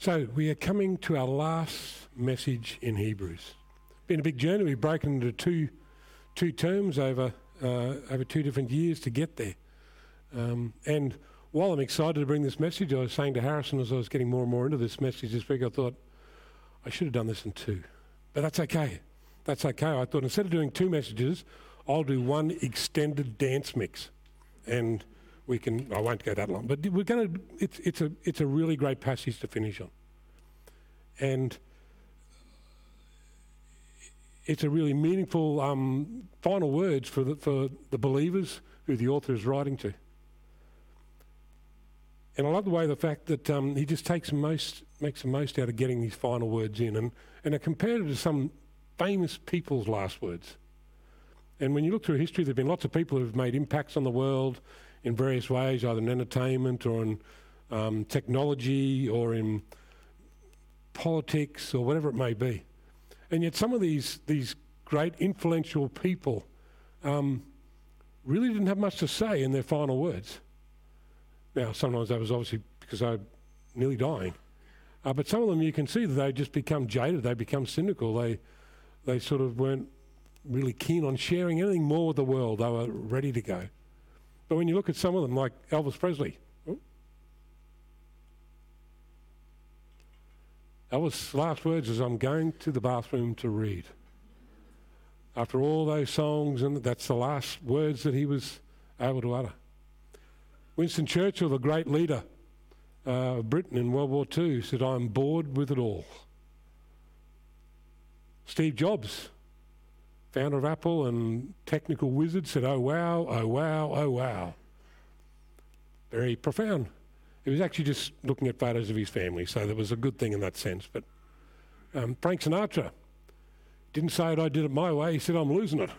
So we are coming to our last message in Hebrews. Been a big journey. We've broken into two terms over 2 different years to get there. And while I'm excited to bring this message, I was saying to Harrison as I was getting more and more into this message this week, I thought I should have done this in 2. But that's okay. That's okay. I thought instead of doing 2 messages, I'll do one extended dance mix. And I won't go that long, but we're going to, it's a really great passage to finish on. And it's a really meaningful final words for the believers who the author is writing to. And I love the fact that he just makes the most out of getting these final words in. And I compared it to some famous people's last words. And when you look through history, there have been lots of people who have made impacts on the world in various ways, either in entertainment or in technology or in politics or whatever it may be. And yet some of these great influential people really didn't have much to say in their final words. Now, sometimes that was obviously because they're nearly dying. But some of them you can see that they just become jaded, they become cynical, they sort of weren't really keen on sharing anything more with the world. They were ready to go. But when you look at some of them, like Elvis Presley, Elvis' last words is, "I'm going to the bathroom to read." After all those songs, and that's the last words that he was able to utter. Winston Churchill, the great leader of Britain in World War II, said, "I'm bored with it all." Steve Jobs, founder of Apple and technical wizard, said, "Oh wow, oh wow, oh wow." Very profound. He was actually just looking at photos of his family, so there was a good thing in that sense. But Frank Sinatra didn't say it, "I did it my way." He said, "I'm losing it."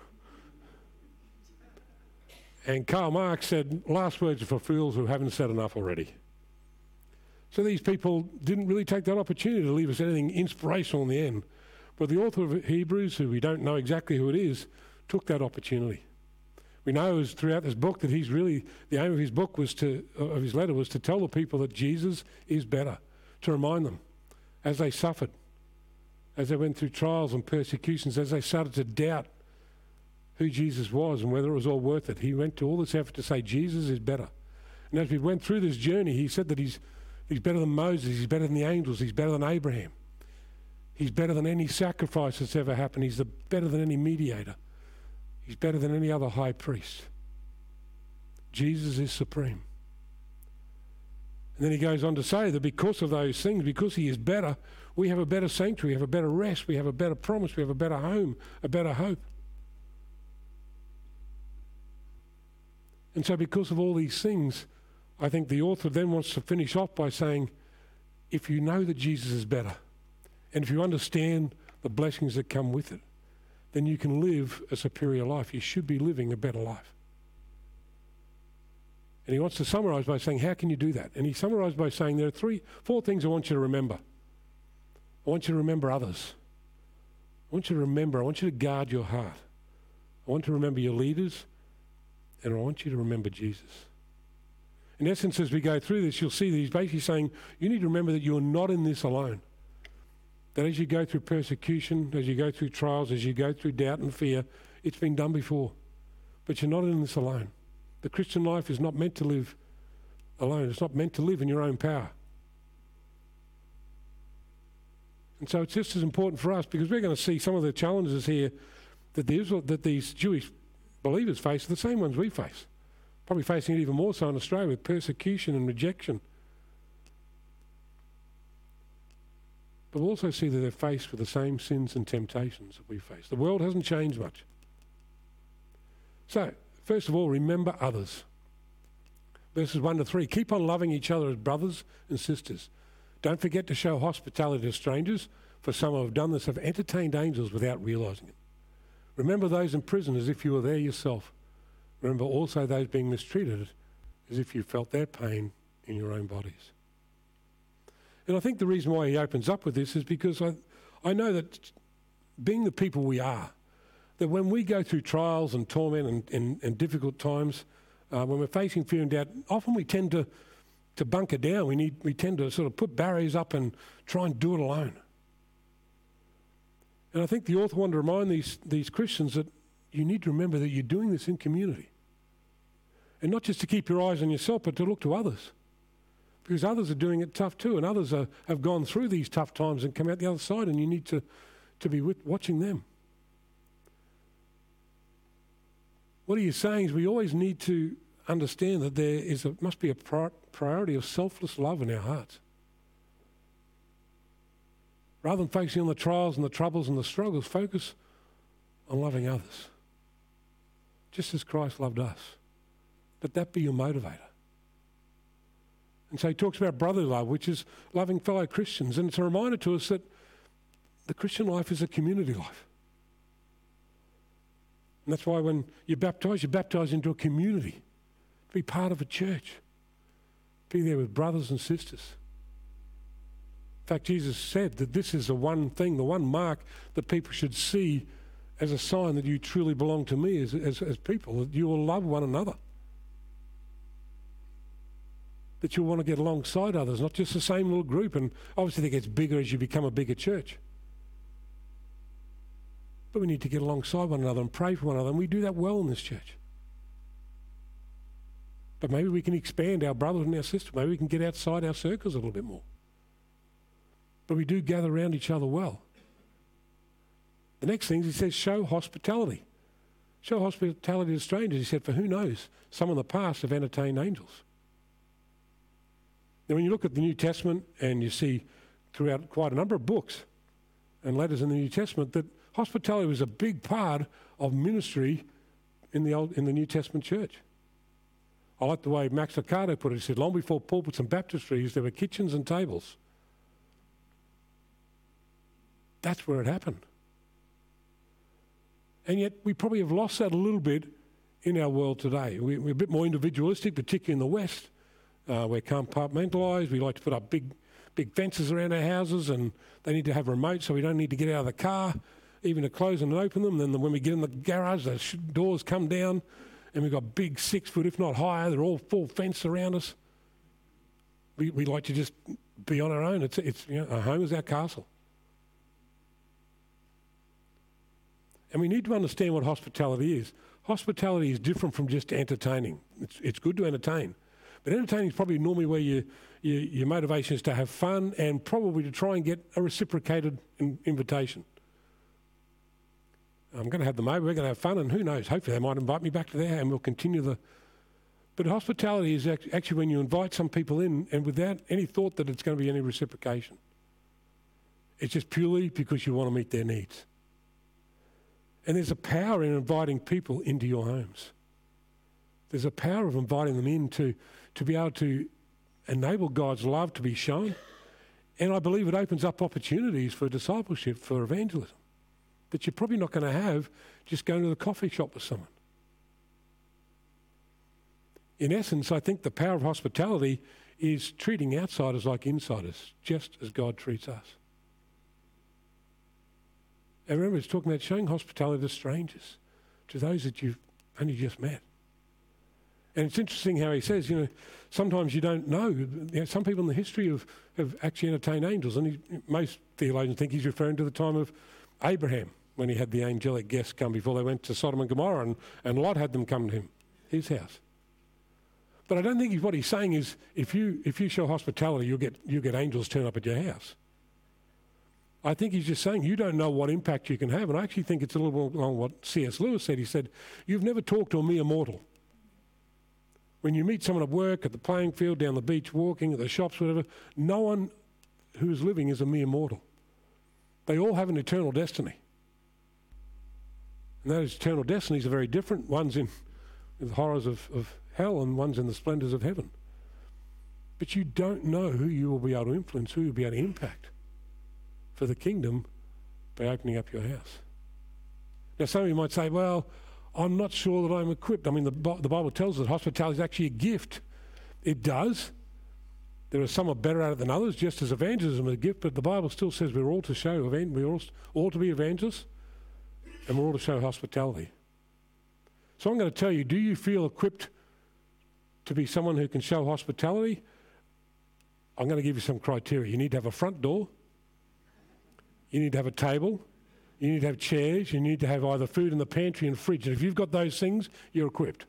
And Karl Marx said, "Last words are for fools who haven't said enough already." So these people didn't really take that opportunity to leave us anything inspirational in the end. But the author of Hebrews, who we don't know exactly who it is, took that opportunity. We know throughout this book that the aim of his book of his letter was to tell the people that Jesus is better, to remind them as they suffered, as they went through trials and persecutions, as they started to doubt who Jesus was and whether it was all worth it. He went to all this effort to say Jesus is better. And as we went through this journey, he said that he's better than Moses, he's better than the angels, he's better than Abraham. He's better than any sacrifice that's ever happened. He's better than any mediator. He's better than any other high priest. Jesus is supreme. And then he goes on to say that because of those things, because he is better, we have a better sanctuary, we have a better rest, we have a better promise, we have a better home, a better hope. And so because of all these things, I think the author then wants to finish off by saying, if you know that Jesus is better, and if you understand the blessings that come with it, then you can live a superior life. You should be living a better life. And he wants to summarize by saying, how can you do that? And he summarized by saying, there are 4 things I want you to remember. I want you to remember others. I want you to guard your heart. I want you to remember your leaders, and I want you to remember Jesus. In essence, as we go through this, you'll see that he's basically saying, you need to remember that you're not in this alone. That as you go through persecution, as you go through trials, as you go through doubt and fear, it's been done before. But you're not in this alone. The Christian life is not meant to live alone. It's not meant to live in your own power. And so it's just as important for us, because we're going to see some of the challenges here that these Jewish believers face are the same ones we face. Probably facing it even more so in Australia with persecution and rejection. But we'll also see that they're faced with the same sins and temptations that we face. The world hasn't changed much. So, first of all, remember others. Verses 1 to 3, keep on loving each other as brothers and sisters. Don't forget to show hospitality to strangers, for some who have done this have entertained angels without realising it. Remember those in prison as if you were there yourself. Remember also those being mistreated as if you felt their pain in your own bodies. And I think the reason why he opens up with this is because I know that being the people we are, that when we go through trials and torment and difficult times, when we're facing fear and doubt, often we tend to to bunker down. We tend to sort of put barriers up and try and do it alone. And I think the author wanted to remind these Christians that you need to remember that you're doing this in community. And not just to keep your eyes on yourself, but to look to others. Because others are doing it tough too, and others have gone through these tough times and come out the other side, and you need to be watching them. What he is saying is we always need to understand that there must be a priority of selfless love in our hearts. Rather than focusing on the trials and the troubles and the struggles, focus on loving others. Just as Christ loved us. Let that be your motivator. And so he talks about brotherly love, which is loving fellow Christians. And it's a reminder to us that the Christian life is a community life. And that's why when you're baptized into a community. Be part of a church. Be there with brothers and sisters. In fact, Jesus said that this is the one thing, the one mark that people should see as a sign that you truly belong to me as people, that you will love one another. That you'll want to get alongside others, not just the same little group. And obviously it gets bigger as you become a bigger church. But we need to get alongside one another and pray for one another, and we do that well in this church. But maybe we can expand our brotherhood and our sisterhood. Maybe we can get outside our circles a little bit more. But we do gather around each other well. The next thing is he says, show hospitality. Show hospitality to strangers. He said, for who knows, some in the past have entertained angels. Now, when you look at the New Testament and you see throughout quite a number of books and letters in the New Testament that hospitality was a big part of ministry in the New Testament church. I like the way Max Lucado put it. He said, long before pulpits and baptistries, there were kitchens and tables. That's where it happened. And yet we probably have lost that a little bit in our world today. We're a bit more individualistic, particularly in the West. We're compartmentalised. We like to put up big fences around our houses, and they need to have remotes so we don't need to get out of the car, even to close them and open them. Then when we get in the garage, the doors come down, and we've got big 6 foot, if not higher. They're all full fence around us. We like to just be on our own. It's our home is our castle. And we need to understand what hospitality is. Hospitality is different from just entertaining. It's good to entertain. But entertaining is probably normally where your motivation is to have fun and probably to try and get a reciprocated invitation. I'm going to have them over, we're going to have fun, and who knows, hopefully they might invite me back to their house and we'll continue the... But hospitality is actually when you invite some people in and without any thought that it's going to be any reciprocation. It's just purely because you want to meet their needs. And there's a power in inviting people into your homes. There's a power of inviting them in to be able to enable God's love to be shown. And I believe it opens up opportunities for discipleship, for evangelism, that you're probably not going to have just going to the coffee shop with someone. In essence, I think the power of hospitality is treating outsiders like insiders, just as God treats us. And remember, it's talking about showing hospitality to strangers, to those that you've only just met. And it's interesting how he says, sometimes you don't know. Some people in the history have actually entertained angels. And most theologians think he's referring to the time of Abraham, when he had the angelic guests come before they went to Sodom and Gomorrah, and Lot had them come to him, his house. But I don't think what he's saying is if you show hospitality, you'll get angels turn up at your house. I think he's just saying you don't know what impact you can have. And I actually think it's a little bit along what C.S. Lewis said. He said, you've never talked to a mere mortal. When you meet someone at work, at the playing field, down the beach, walking, at the shops, whatever, no one who is living is a mere mortal. They all have an eternal destiny. And those eternal destinies are very different. One's in the horrors of hell and one's in the splendours of heaven. But you don't know who you will be able to influence, who you'll be able to impact for the kingdom by opening up your house. Now, some of you might say, well, I'm not sure that I'm equipped. I mean, the Bible tells us that hospitality is actually a gift. It does. There are some are better at it than others, just as evangelism is a gift, but the Bible still says we're all to be evangelists, and we're all to show hospitality. So I'm going to tell you, do you feel equipped to be someone who can show hospitality? I'm going to give you some criteria. You need to have a front door. You need to have a table. You need to have chairs. You need to have either food in the pantry and fridge. And if you've got those things, you're equipped.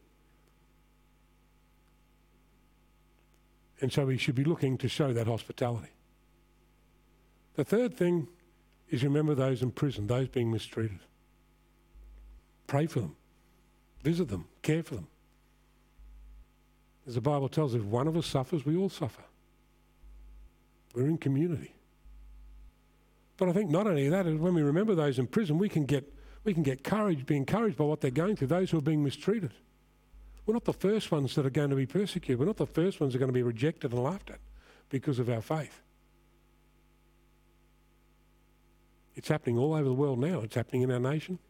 And so we should be looking to show that hospitality. The third thing is remember those in prison, those being mistreated. Pray for them. Visit them. Care for them. As the Bible tells us, if one of us suffers, we all suffer. We're in community. But I think not only that, when we remember those in prison, we can get courage, be encouraged by what they're going through, those who are being mistreated. We're not the first ones that are going to be persecuted. We're not the first ones that are going to be rejected and laughed at because of our faith. It's happening all over the world now. It's happening in our nation.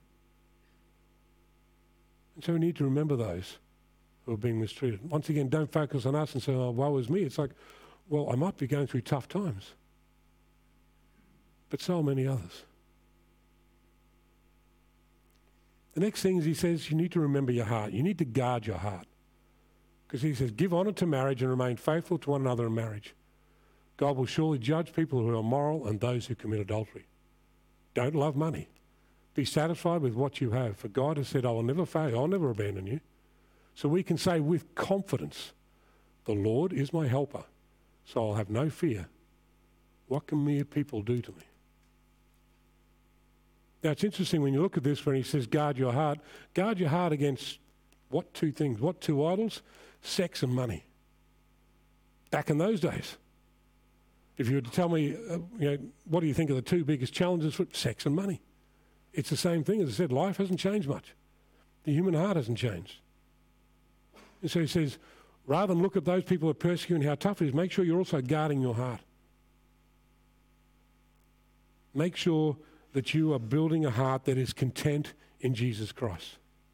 And so we need to remember those who are being mistreated. Once again, don't focus on us and say, oh, woe is me. It's like, well, I might be going through tough times. But so are many others. The next thing is he says you need to remember your heart. You need to guard your heart. Because he says, give honour to marriage and remain faithful to one another in marriage. God will surely judge people who are immoral and those who commit adultery. Don't love money. Be satisfied with what you have. For God has said, I will never fail. I'll never abandon you. So we can say with confidence, the Lord is my helper, so I'll have no fear. What can mere people do to me? Now, it's interesting when you look at this, when he says guard your heart against what two things? What two idols? Sex and money. Back in those days. If you were to tell me, what do you think are the two biggest challenges for sex and money? It's the same thing. As I said, life hasn't changed much. The human heart hasn't changed. And so he says, rather than look at those people who are persecuting how tough it is, make sure you're also guarding your heart. Make sure that you are building a heart that is content in Jesus Christ.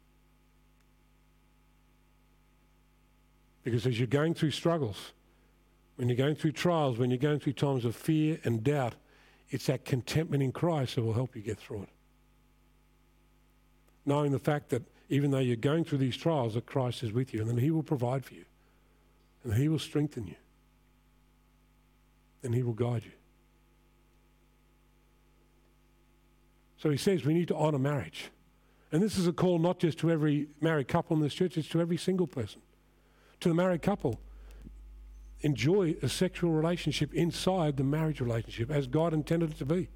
Because as you're going through struggles, when you're going through trials, when you're going through times of fear and doubt, it's that contentment in Christ that will help you get through it. Knowing the fact that even though you're going through these trials, that Christ is with you and that he will provide for you and he will strengthen you and he will guide you. So he says we need to honour marriage. And this is a call not just to every married couple in this church, it's to every single person. To the married couple, enjoy a sexual relationship inside the marriage relationship as God intended it to be.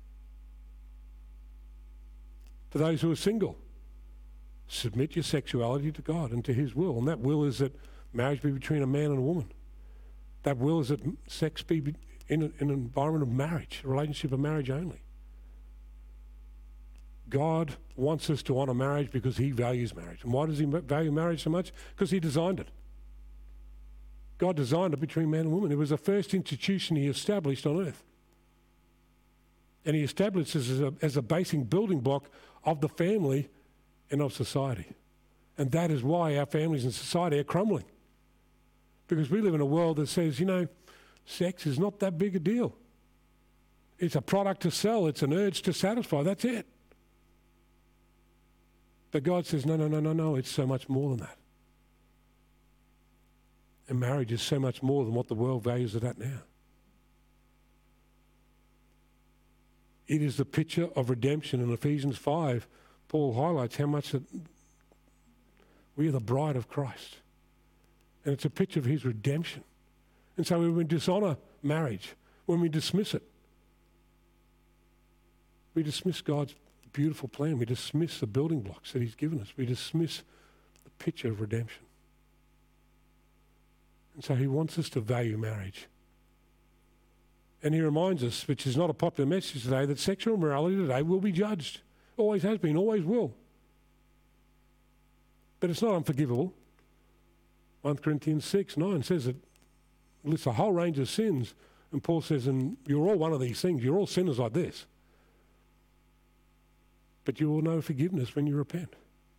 For those who are single, submit your sexuality to God and to his will. And that will is that marriage be between a man and a woman. That will is that sex be in an environment of marriage, a relationship of marriage only. God wants us to honour marriage because he values marriage. And why does he value marriage so much? Because he designed it. God designed it between man and woman. It was the first institution he established on earth. And he established this as a basic building block of the family and of society. And that is why our families and society are crumbling. Because we live in a world that says, sex is not that big a deal. It's a product to sell. It's an urge to satisfy. That's it. But God says, no. It's so much more than that. And marriage is so much more than what the world values it at now. It is the picture of redemption. In Ephesians 5, Paul highlights how much that we are the bride of Christ. And it's a picture of his redemption. And so when we dishonour marriage, when we dismiss it, we dismiss God's beautiful plan. We dismiss the building blocks that he's given us. We dismiss the picture of redemption. And so he wants us to value marriage. And he reminds us, which is not a popular message today, that sexual morality today will be judged. Always has been, always will. But it's not unforgivable. 1 Corinthians 6:9 says it lists a whole range of sins. And Paul says, and you're all one of these things. You're all sinners like this. But you will know forgiveness when you repent.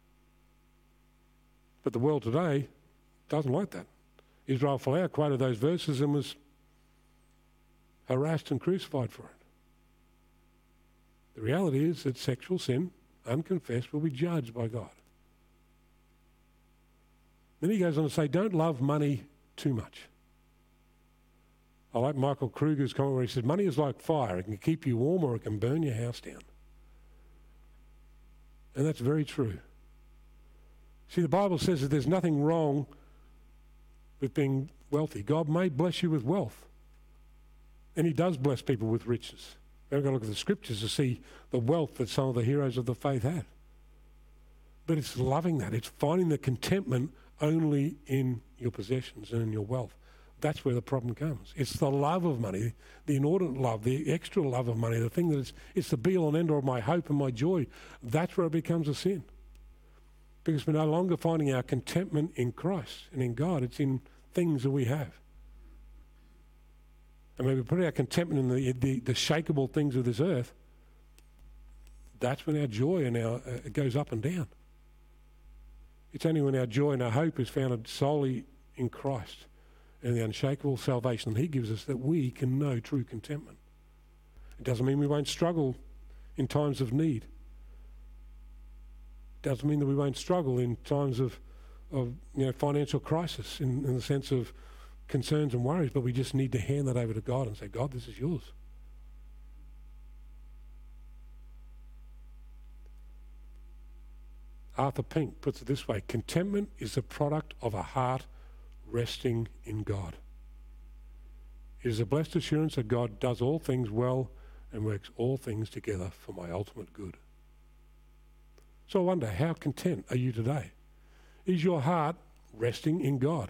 But the world today doesn't like that. Israel Folau quoted those verses and was harassed and crucified for it. The reality is that sexual sin, unconfessed, will be judged by God. Then he goes on to say, don't love money too much. I like Michael Kruger's comment where he said, money is like fire. It can keep you warm or it can burn your house down. And that's very true. See, the Bible says that there's nothing wrong with being wealthy. God may bless you with wealth. And he does bless people with riches. We've got to look at the scriptures to see the wealth that some of the heroes of the faith had. But it's loving that. It's finding the contentment only in your possessions and in your wealth. That's where the problem comes. It's the love of money, the inordinate love, the extra love of money, the thing that it's the be-all and end-all of my hope and my joy. That's where it becomes a sin. Because we're no longer finding our contentment in Christ and in God. It's in things that we have. And when we put our contentment in the shakeable things of this earth, that's when our joy and our it goes up and down. It's only when our joy and our hope is founded solely in Christ and the unshakable salvation that he gives us that we can know true contentment. It doesn't mean we won't struggle in times of need. It doesn't mean that we won't struggle in times of financial crisis in the sense of concerns and worries, but we just need to hand that over to God and say, God, this is yours. Arthur Pink puts it this way: contentment is the product of a heart resting in God. It is a blessed assurance that God does all things well and works all things together for my ultimate good. So I wonder, how content are you today? Is your heart resting in God?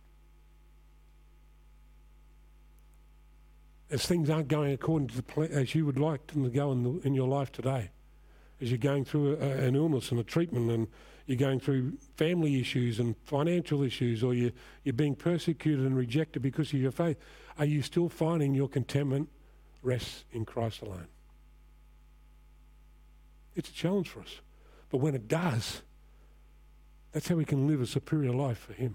As things aren't going according to the plan as you would like them to go in your life today, as you're going through an illness and a treatment, and you're going through family issues and financial issues, or you're being persecuted and rejected because of your faith, are you still finding your contentment rests in Christ alone? It's a challenge for us. But when it does, that's how we can live a superior life for him.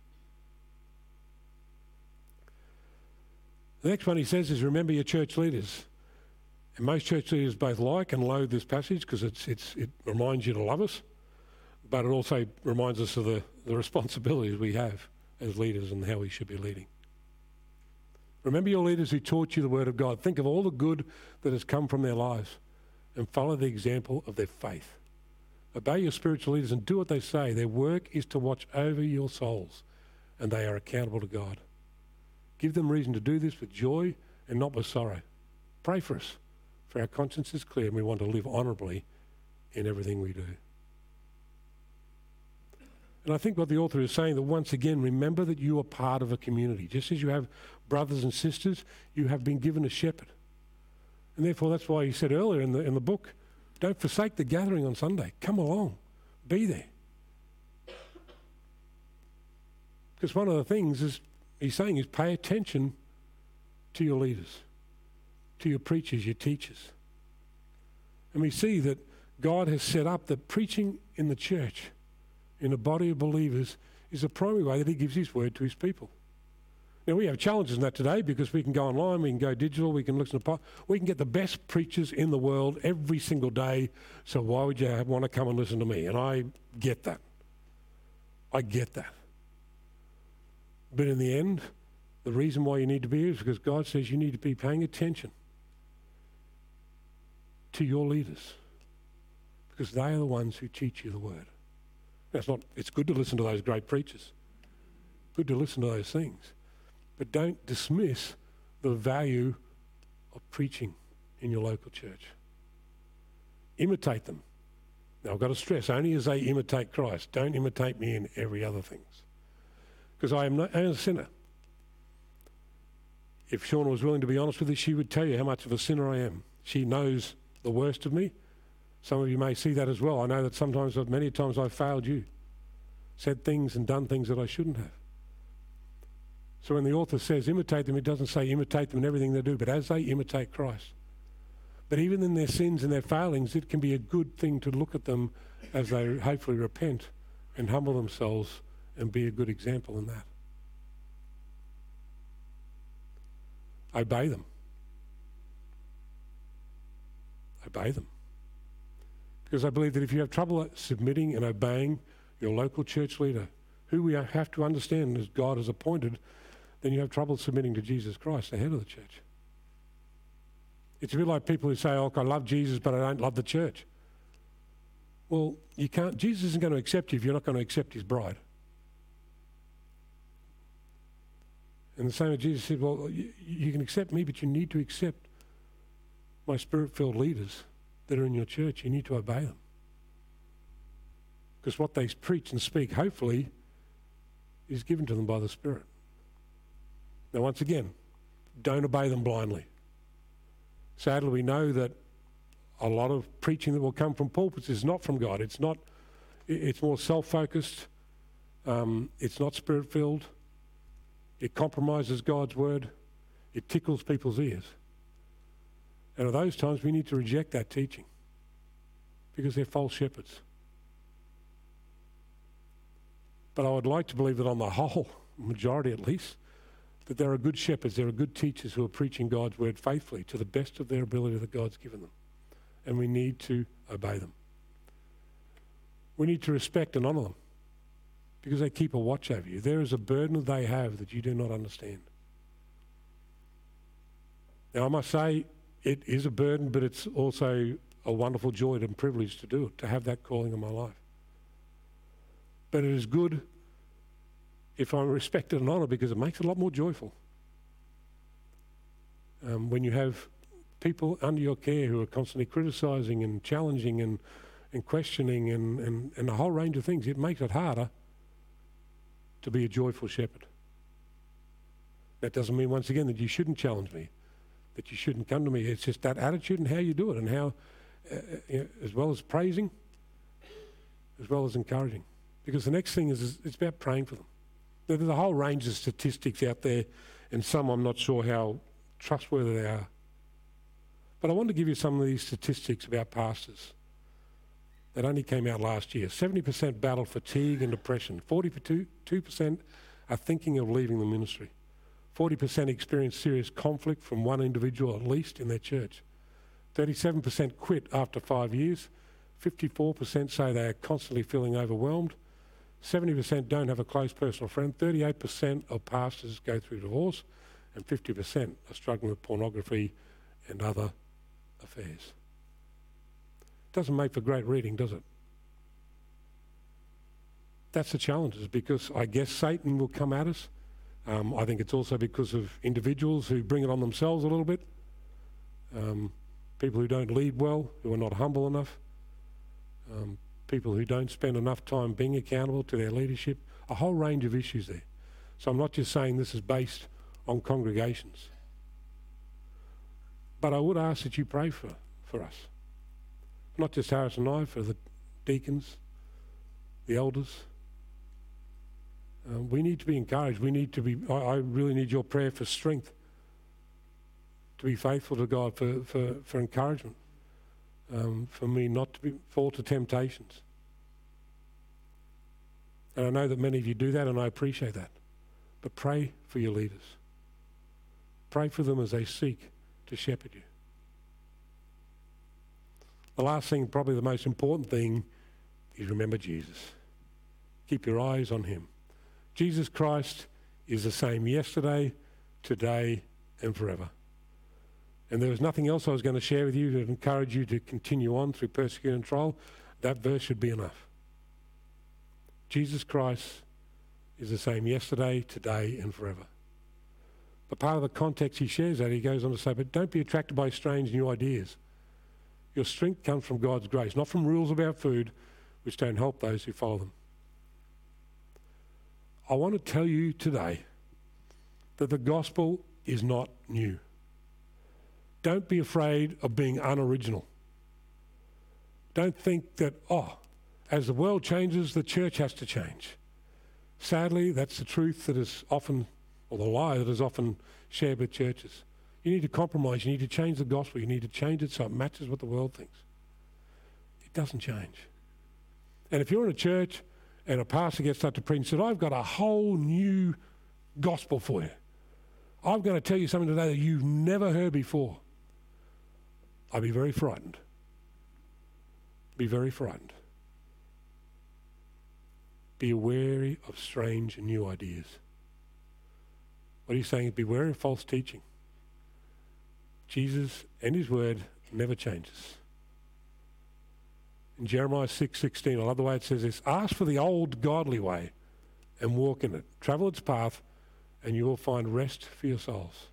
The next one he says is, remember your church leaders. And most church leaders both like and loathe this passage because it reminds you to love us, but it also reminds us of the responsibilities we have as leaders and how we should be leading. Remember your leaders who taught you the word of God. Think of all the good that has come from their lives and follow the example of their faith. Obey your spiritual leaders and do what they say. Their work is to watch over your souls, and they are accountable to God. Give them reason to do this with joy and not with sorrow. Pray for us, for our conscience is clear and we want to live honourably in everything we do. And I think what the author is saying, that once again, remember that you are part of a community. Just as you have brothers and sisters, you have been given a shepherd. And therefore that's why he said earlier in the book, don't forsake the gathering on Sunday. Come along. Be there. Because one of the things is he's saying is pay attention to your leaders, to your preachers, your teachers. And we see that God has set up that preaching in the church, in a body of believers, is the primary way that he gives his word to his people. Now, we have challenges in that today because we can go online, we can go digital, we can listen to we can get the best preachers in the world every single day, so why would you want to come and listen to me? And I get that. I get that. But in the end, the reason why you need to be here is because God says you need to be paying attention to your leaders, because they are the ones who teach you the word. Now, it's good to listen to those great preachers. Good to listen to those things. But don't dismiss the value of preaching in your local church. Imitate them. Now, I've got to stress, only as they imitate Christ. Don't imitate me in every other things. Because I am a sinner. If Shauna was willing to be honest with you, she would tell you how much of a sinner I am. She knows the worst of me. Some of you may see that as well. I know that many times I've failed you. Said things and done things that I shouldn't have. So when the author says imitate them, it doesn't say imitate them in everything they do, but as they imitate Christ. But even in their sins and their failings, it can be a good thing to look at them as they hopefully repent and humble themselves and be a good example in that. Obey them. Obey them. Because I believe that if you have trouble submitting and obeying your local church leader, who we have to understand is God has appointed then you have trouble submitting to Jesus Christ, the head of the church. It's a bit like people who say, oh, I love Jesus, but I don't love the church. Well, you can't. Jesus isn't going to accept you if you're not going to accept his bride. And the same as Jesus said, well, you can accept me, but you need to accept my spirit-filled leaders that are in your church. You need to obey them. Because what they preach and speak, hopefully, is given to them by the Spirit. Now, once again, don't obey them blindly. Sadly, we know that a lot of preaching that will come from pulpits is not from God. It's more self-focused. It's not spirit-filled. It compromises God's word. It tickles people's ears. And at those times, we need to reject that teaching because they're false shepherds. But I would like to believe that on the whole, majority at least, that there are good shepherds, there are good teachers who are preaching God's word faithfully to the best of their ability that God's given them. And we need to obey them. We need to respect and honour them because they keep a watch over you. There is a burden that they have that you do not understand. Now, I must say, it is a burden, but it's also a wonderful joy and privilege to do it, to have that calling in my life. But it is good if I'm respected and honoured because it makes it a lot more joyful. When you have people under your care who are constantly criticising and challenging and questioning and a whole range of things, it makes it harder to be a joyful shepherd. That doesn't mean, once again, that you shouldn't challenge me, that you shouldn't come to me. It's just that attitude and how you do it and how, as well as praising, as well as encouraging. Because the next thing is it's about praying for them. There's a whole range of statistics out there, and some I'm not sure how trustworthy they are. But I want to give you some of these statistics about pastors that only came out last year. 70% battle fatigue and depression. 42% are thinking of leaving the ministry. 40% experience serious conflict from one individual at least in their church. 37% quit after 5 years. 54% say they are constantly feeling overwhelmed. 70% don't have a close personal friend. 38% of pastors go through divorce. And 50% are struggling with pornography and other affairs. Doesn't make for great reading, does it? That's the challenges, because I guess Satan will come at us. I think it's also because of individuals who bring it on themselves a little bit. People who don't lead well, who are not humble enough. People who don't spend enough time being accountable to their leadership. A whole range of issues there. So I'm not just saying this is based on congregations. But I would ask that you pray for us. Not just Harris and I, for the deacons, the elders. We need to be encouraged. We need to be. I really need your prayer for strength, to be faithful to God, for encouragement, for me not to fall to temptations. And I know that many of you do that, and I appreciate that. But pray for your leaders. Pray for them as they seek to shepherd you. The last thing, probably the most important thing, is remember Jesus. Keep your eyes on him. Jesus Christ is the same yesterday, today, and forever. And there was nothing else I was going to share with you to encourage you to continue on through persecution and trial. That verse should be enough. Jesus Christ is the same yesterday, today, and forever. But part of the context he shares that, he goes on to say, but don't be attracted by strange new ideas. Your strength comes from God's grace, not from rules about food, which don't help those who follow them. I want to tell you today that the gospel is not new. Don't be afraid of being unoriginal. Don't think that, as the world changes, the church has to change. Sadly, that's the truth that is often, or the lie that is often shared with churches. You need to compromise. You need to change the gospel. You need to change it so it matches what the world thinks. It doesn't change. And if you're in a church and a pastor gets up to preach and said, I've got a whole new gospel for you. I'm going to tell you something today that you've never heard before. I'd be very frightened. Be very frightened. Be wary of strange and new ideas. What he's saying is beware of false teaching. Jesus and his word never changes. In Jeremiah 6:16, I love the way it says this: ask for the old godly way and walk in it. Travel its path and you will find rest for your souls.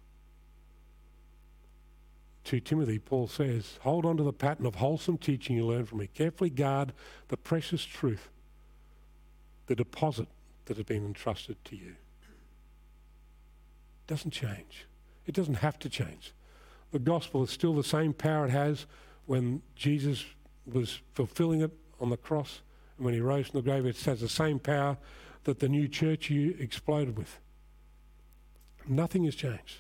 To Timothy, Paul says, hold on to the pattern of wholesome teaching you learned from me. Carefully guard the precious truth, the deposit that has been entrusted to you. It doesn't change. It doesn't have to change. The gospel is still the same power it has when Jesus was fulfilling it on the cross, and when he rose from the grave, it has the same power that the new church you exploded with. Nothing has changed.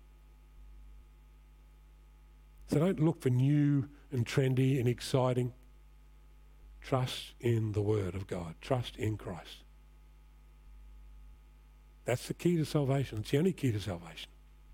So don't look for new and trendy and exciting. Trust in the Word of God. Trust in Christ. That's the key to salvation. It's the only key to salvation.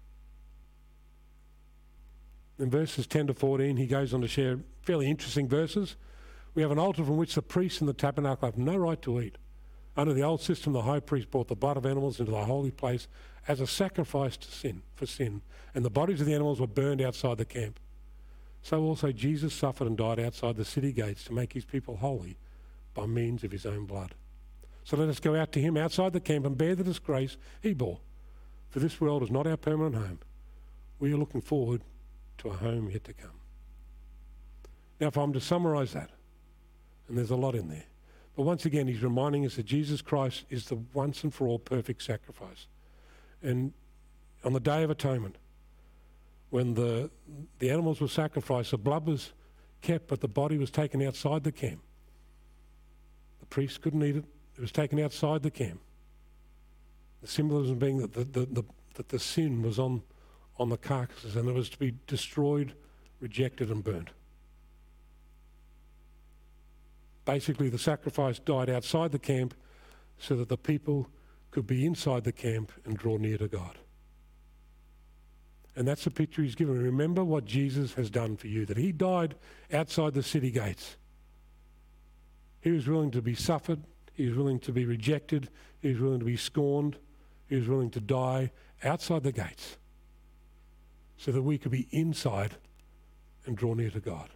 In verses 10 to 14, he goes on to share fairly interesting verses. We have an altar from which the priests in the tabernacle have no right to eat. Under the old system, the high priest brought the blood of animals into the holy place as a sacrifice for sin, and the bodies of the animals were burned outside the camp. So also Jesus suffered and died outside the city gates to make his people holy by means of his own blood. So let us go out to him outside the camp and bear the disgrace he bore. For this world is not our permanent home. We are looking forward to a home yet to come. Now, if I'm to summarise that, and there's a lot in there, but once again, he's reminding us that Jesus Christ is the once and for all perfect sacrifice. And on the Day of Atonement, when the animals were sacrificed, the blood was kept, but the body was taken outside the camp. The priest couldn't eat it. It was taken outside the camp. The symbolism being that the sin was on the carcasses, and it was to be destroyed, rejected, and burnt. Basically, the sacrifice died outside the camp so that the people could be inside the camp and draw near to God. And that's the picture he's given. Remember what Jesus has done for you, that he died outside the city gates. He was willing to be suffered. He was willing to be rejected. He was willing to be scorned. He was willing to die outside the gates so that we could be inside and draw near to God.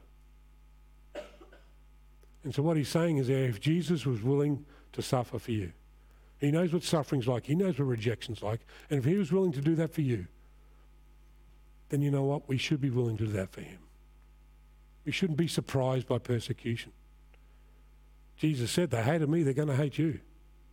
And so what he's saying is there, if Jesus was willing to suffer for you, he knows what suffering's like. He knows what rejection's like. And if he was willing to do that for you, then you know what? We should be willing to do that for him. We shouldn't be surprised by persecution. Jesus said, they hated me, they're going to hate you.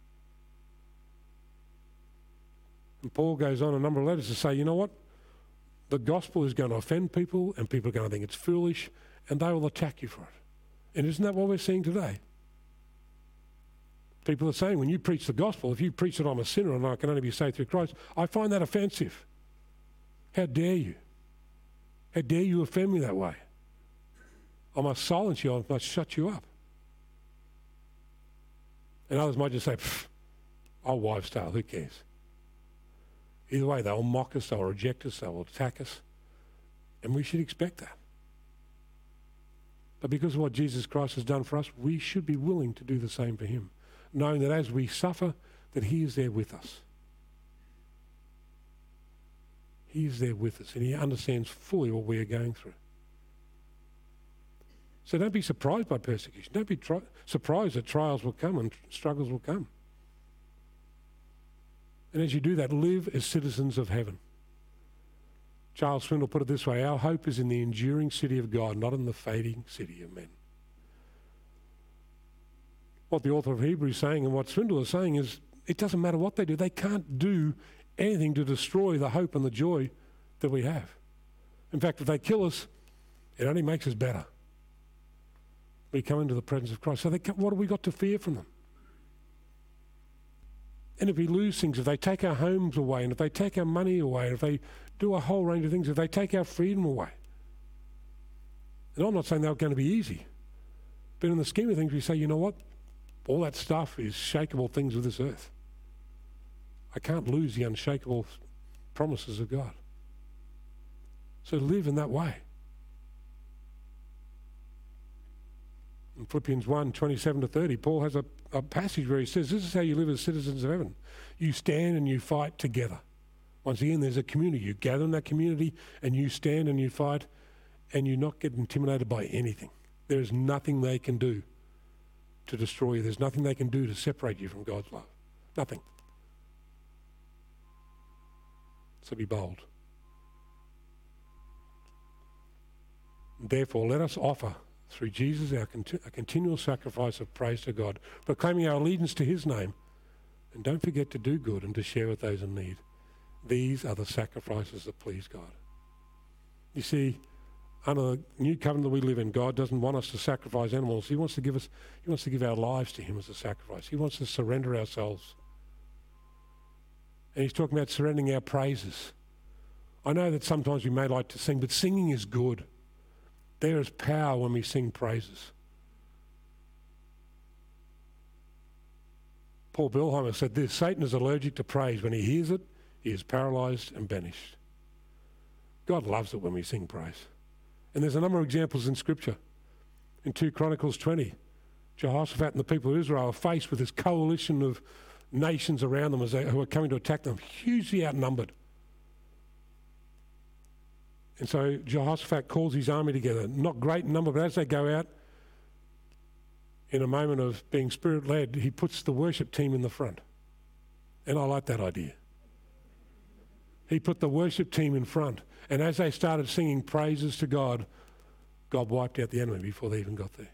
And Paul goes on a number of letters to say, you know what? The gospel is going to offend people, and people are going to think it's foolish, and they will attack you for it. And isn't that what we're seeing today? People are saying, when you preach the gospel, if you preach that I'm a sinner and I can only be saved through Christ, I find that offensive. How dare you? How dare you offend me that way? I must silence you, I must shut you up. And others might just say, old wives' tale, who cares? Either way, they'll mock us, they'll reject us, they'll attack us. And we should expect that. But because of what Jesus Christ has done for us, we should be willing to do the same for him, knowing that as we suffer, that he is there with us. He is there with us, and he understands fully what we are going through. So don't be surprised by persecution. Don't be surprised that trials will come and struggles will come. And as you do that, live as citizens of heaven. Charles Swindoll put it this way: our hope is in the enduring city of God, not in the fading city of men. What the author of Hebrews is saying and what Swindoll is saying is, it doesn't matter what they do. They can't do anything to destroy the hope and the joy that we have. In fact, if they kill us, it only makes us better. We come into the presence of Christ. So what have we got to fear from them? And if we lose things, if they take our homes away, and if they take our money away, and if they do a whole range of things, if they take our freedom away. And I'm not saying they're going to be easy. But in the scheme of things, we say, you know what? All that stuff is shakeable things of this earth. I can't lose the unshakable promises of God. So live in that way. In Philippians 1, 27 to 30, Paul has a passage where he says, this is how you live as citizens of heaven. You stand and you fight together. Once again, there's a community. You gather in that community and you stand and you fight and you not get intimidated by anything. There is nothing they can do to destroy you. There's nothing they can do to separate you from God's love. Nothing. So be bold. Therefore, let us offer through Jesus a continual sacrifice of praise to God, proclaiming our allegiance to his name. And don't forget to do good and to share with those in need. These are the sacrifices that please God. You see, under the new covenant that we live in, God doesn't want us to sacrifice animals. He wants to give our lives to him as a sacrifice. He wants to surrender ourselves. And he's talking about surrendering our praises. I know that sometimes we may like to sing, but singing is good. There is power when we sing praises. Paul Bilheimer said this: Satan is allergic to praise. When he hears it, he is paralyzed and banished. God loves it when we sing praise. And there's a number of examples in Scripture. In 2 Chronicles 20, Jehoshaphat and the people of Israel are faced with this coalition of nations around them who are coming to attack them, hugely outnumbered. And so Jehoshaphat calls his army together, not great in number, but as they go out, in a moment of being Spirit-led, he puts the worship team in the front. And I like that idea. He put the worship team in front. And as they started singing praises to God, God wiped out the enemy before they even got there.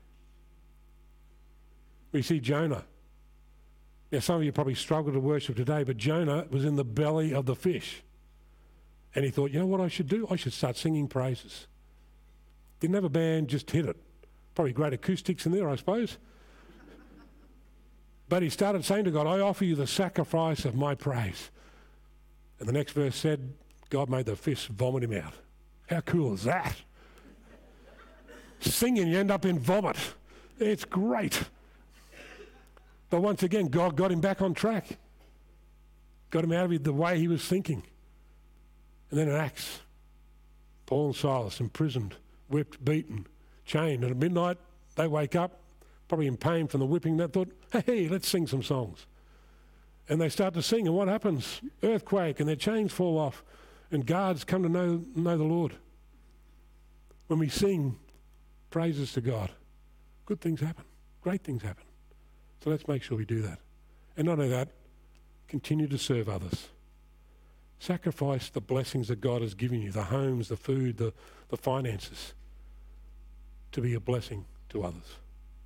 We see Jonah. Now, some of you probably struggle to worship today, but Jonah was in the belly of the fish. And he thought, you know what I should do? I should start singing praises. Didn't have a band, just hit it. Probably great acoustics in there, I suppose. But he started saying to God, I offer you the sacrifice of my praise. And the next verse said, God made the fish vomit him out. How cool is that? Singing, you end up in vomit. It's great. But once again, God got him back on track. Got him out of the way he was thinking. And then in Acts, Paul and Silas imprisoned, whipped, beaten, chained. And at midnight, they wake up, probably in pain from the whipping. They thought, hey, let's sing some songs. And they start to sing, and what happens? Earthquake, and their chains fall off, and guards come to know the Lord. When we sing praises to God, good things happen, great things happen. So let's make sure we do that. And not only that, continue to serve others. Sacrifice the blessings that God has given you, the homes, the food, the finances, to be a blessing to others.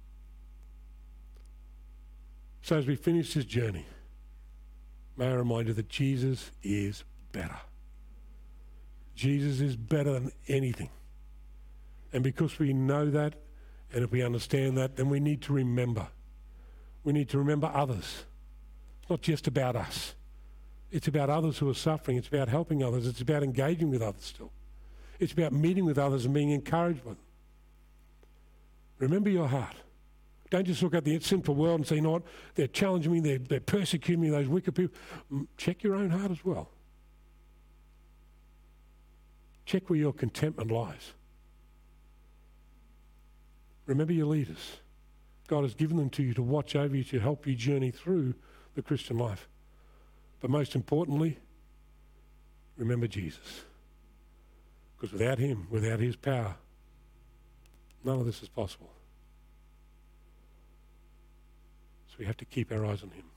So as we finish this journey, may I remind you that Jesus is better. Jesus is better than anything. And because we know that, and if we understand that, then we need to remember. We need to remember others. It's not just about us. It's about others who are suffering. It's about helping others. It's about engaging with others still. It's about meeting with others and being encouraged by them. Remember your heart. Don't just look at the sinful world and say, you know what, they're challenging me, they're persecuting me, those wicked people. Check your own heart as well. Check where your contentment lies. Remember your leaders. God has given them to you to watch over you, to help you journey through the Christian life. But most importantly, remember Jesus. Because without him, without his power, none of this is possible. So we have to keep our eyes on him.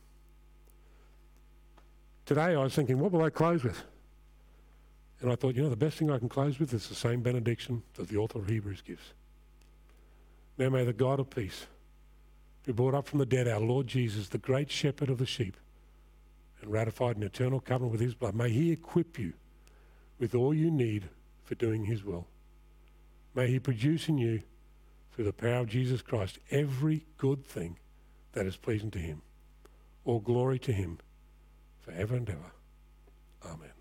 Today I was thinking, what will I close with? And I thought, the best thing I can close with is the same benediction that the author of Hebrews gives. Now may the God of peace, who brought up from the dead our Lord Jesus, the great shepherd of the sheep, and ratified an eternal covenant with his blood, may he equip you with all you need for doing his will. May he produce in you, through the power of Jesus Christ, every good thing that is pleasing to him. All glory to him forever and ever. Amen.